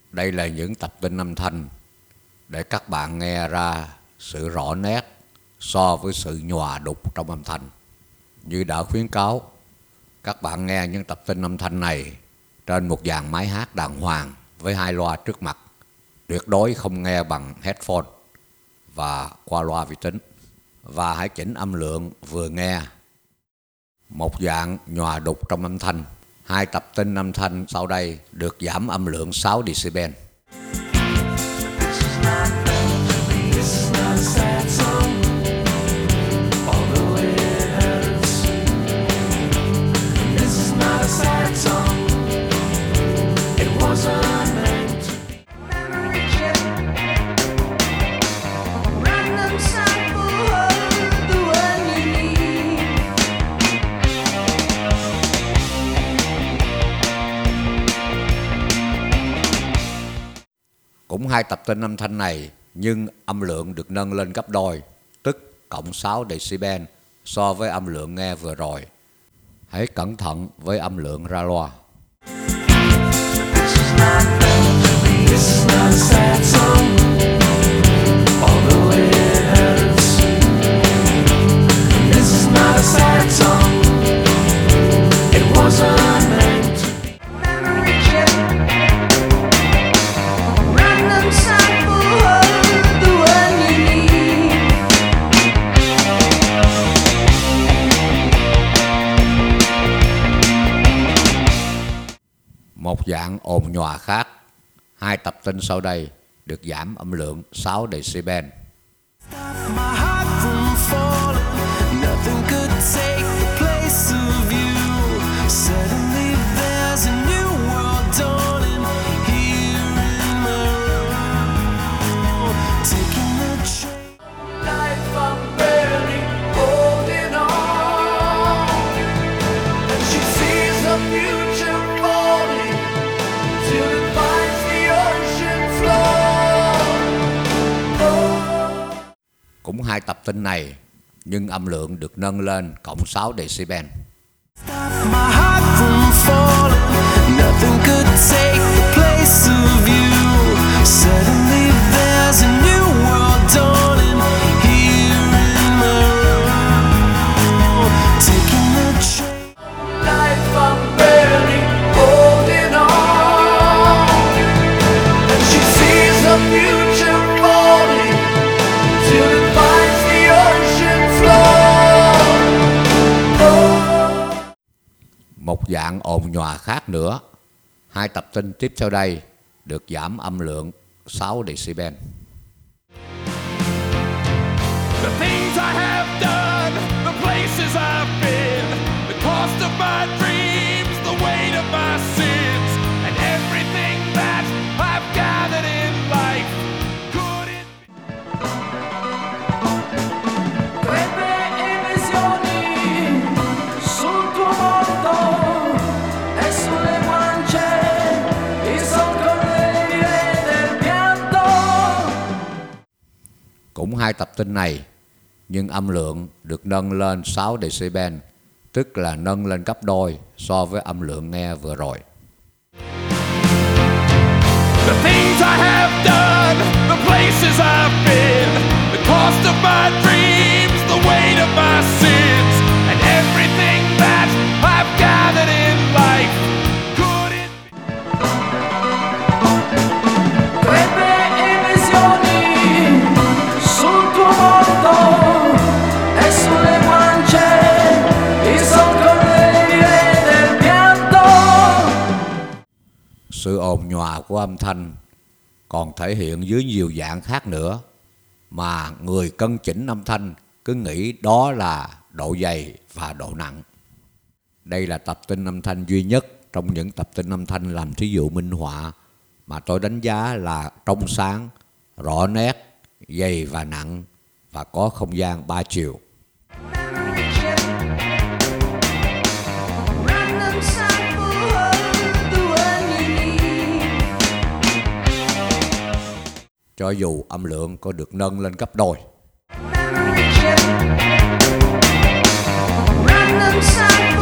Đây là những tập tin âm thanh để các bạn nghe ra sự rõ nét so với sự nhòa đục trong âm thanh. Như đã khuyến cáo, các bạn nghe những tập tin âm thanh này trên một dàn máy hát đàng hoàng với 2 loa trước mặt. Tuyệt đối không nghe bằng headphone và qua loa vi tính. Và hãy chỉnh âm lượng vừa nghe. Một dạng nhòa đục trong âm thanh. 2 tập tin âm thanh sau đây được giảm âm lượng 6 decibel. Cũng 2 tập tin âm thanh này nhưng âm lượng được nâng lên gấp đôi, tức cộng 6 decibel so với âm lượng nghe vừa rồi. Hãy cẩn thận với âm lượng ra loa. Một dạng ồn nhòa khác, 2 tập tin sau đây được giảm âm lượng 6 decibel. Cũng 2 tập tin này nhưng âm lượng được nâng lên cộng 6 decibel. Một dạng ồn nhòa khác nữa, 2 tập tin tiếp theo đây được giảm âm lượng 6 decibel. The things I have done, the places I've been, the cost of my dreams, the weight of my sins, and everything that I've gathered in life. Could it Cũng 2 tập tin này nhưng âm lượng được nâng lên 6 decibel, tức là nâng lên gấp đôi so với âm lượng nghe vừa rồi. The things I have done, the places I've been, the cost of my dreams, the weight of my sins, and everything that I've gathered in life. Could it Sự ồn nhòa của âm thanh còn thể hiện dưới nhiều dạng khác nữa mà người cân chỉnh âm thanh cứ nghĩ đó là độ dày và độ nặng. Đây là tập tin âm thanh duy nhất trong những tập tin âm thanh làm thí dụ minh họa mà tôi đánh giá là trong sáng, rõ nét, dày và nặng và có không gian 3 chiều. Cho dù âm lượng có được nâng lên gấp đôi. Random